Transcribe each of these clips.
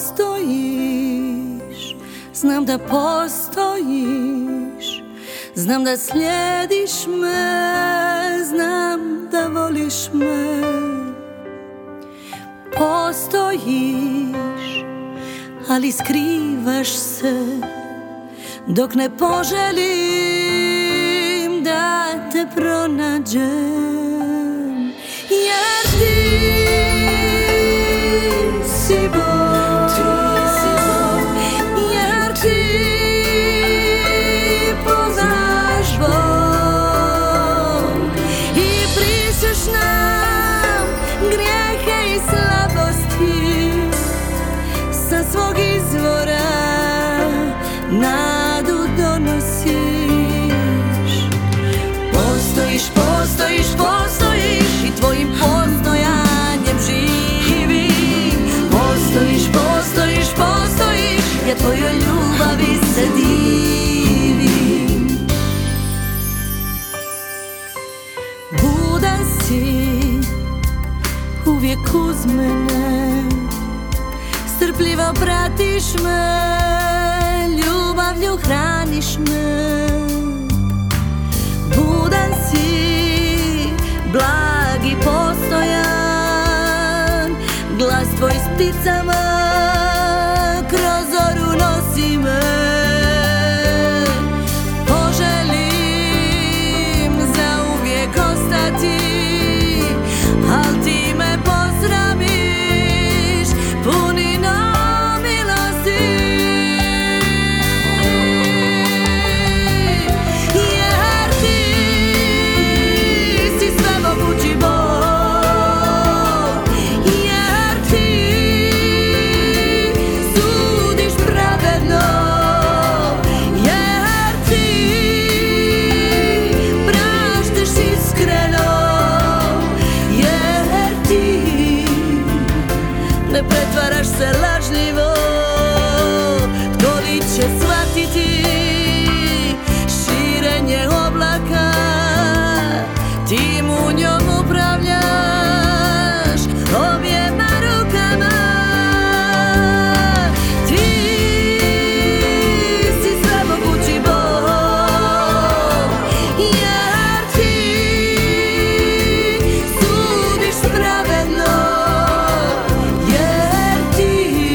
postojiš, znam da postojiš, znam da slijediš me, znam da voliš me. Postojiš, ali skrivaš se dok ne poželim da te pronađem. Jer ti si Bog, jer ti poznaš Bog i pričaš nam grijehe i slabosti, sa svog izvora nadu donosiš. Postojiš, postojiš, postojiš i tvojim postojanjem živim. Postojiš, postojiš, postojiš, ja tvojoj ljubavi se divim. Budan si uvijek uz mene, strpljivo pratiš me, ljubavlju hraniš me. Budan si, blag i postojan, glas tvoj s pticama kroz zoru nosi me. Poželim zauvijek ostati, al ti me posramiš, puni milosti. Jer ti si svemogući Bog, jer ti sudiš pravedno, jer ti praštaš iskreno, jer ti ne pretvaraš se lažljivo. Tko li će shvatiti širenje oblaka, ti mu njom upravljaš objema rukama. Ti si svemogući Bog, jer ti sudiš pravedno, jer ti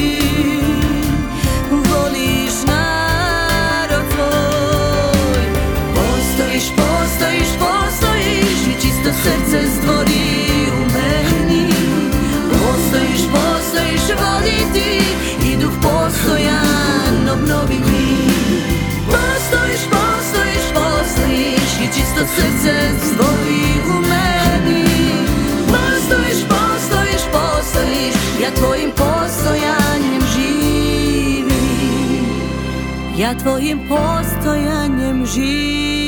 voliš narod tvoj. Postojiš, postojiš, postojiš i čisto srce stvori u meni. Postojiš, postojiš, voli ti i duh postojan obnovi mi. Postojiš, postojiš, postojiš i čisto srce stvori u meni. Postojiš, postojiš, postojiš, ja tvojim postojanjem živim, ja tvojim postojanjem živim.